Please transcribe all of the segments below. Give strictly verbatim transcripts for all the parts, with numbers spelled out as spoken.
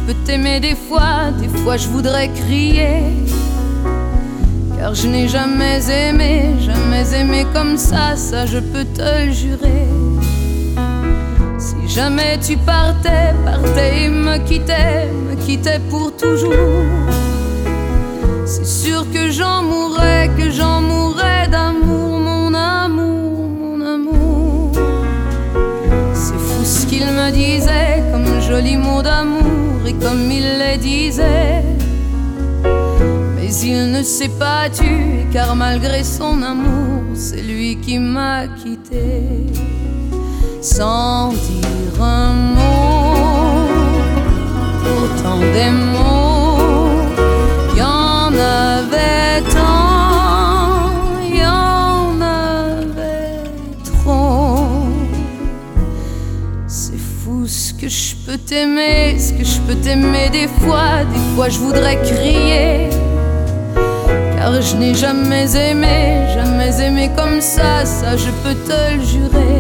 peux t'aimer des fois, des fois je voudrais crier. Car je n'ai jamais aimé, jamais aimé comme ça, ça je peux te le jurer. Si jamais tu partais, partais et me quittais, me quittais pour toujours, c'est sûr que j'en mourrais, que j'en mourrais d'amour, mon amour, mon amour. C'est fou ce qu'il me disait, comme joli mot d'amour, et comme il les disait. Mais il ne s'est pas tué, car malgré son amour, c'est lui qui m'a quitté. Sans dire un mot, pourtant des mots, y en avait tant, y en avait trop. C'est fou ce que je peux t'aimer, ce que je peux t'aimer des fois, des fois je voudrais crier. Car je n'ai jamais aimé, jamais aimé comme ça, ça je peux te le jurer.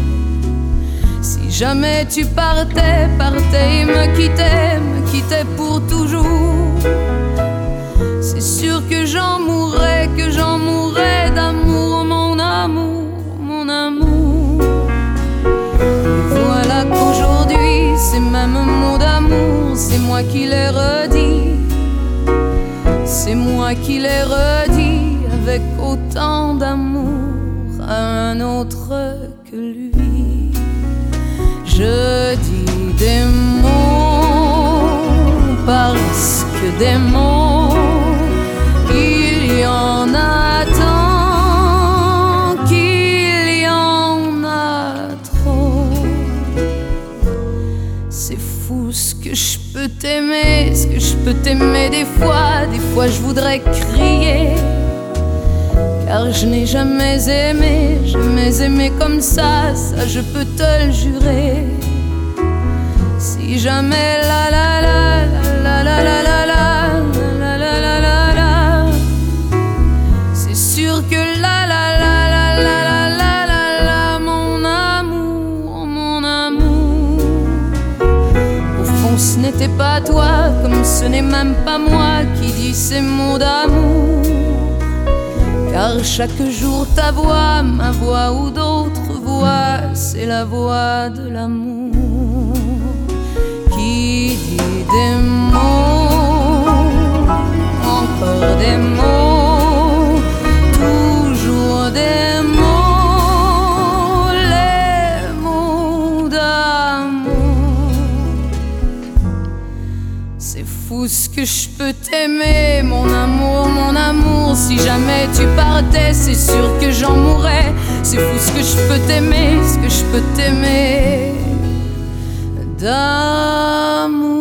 Si jamais tu partais, partais et me quittais, me quittais pour toujours, c'est sûr que j'en mourrais, que j'en mourrais d'amour, mon amour, mon amour. Et voilà qu'aujourd'hui, ces mêmes mots d'amour, c'est moi qui les redis. C'est moi qui l'ai redit avec autant d'amour à un autre que lui. Je dis des mots parce que des mots, il y en a tant qu'il y en a trop. C'est fou ce que je peux t'aimer, ce que je peux t'aimer des fois, des fois je voudrais crier. Car je n'ai jamais aimé, jamais aimé comme ça, ça je peux te le jurer. Si jamais la la la la la la la la la la la la, c'est sûr que la la la la la la la la, mon amour, mon amour. Au fond ce n'était pas toi, comme ce n'est même pas moi qui dis ces mots d'amour. Car chaque jour ta voix, ma voix ou d'autres voix, c'est la voix de l'amour qui dit des mots, encore des mots, toujours des mots, les mots d'amour. C'est fou ce que je peux t'aimer, mon amour, mon amour. Si jamais tu partais, c'est sûr que j'en mourrais. C'est fou ce que je peux t'aimer, ce que je peux t'aimer d'amour.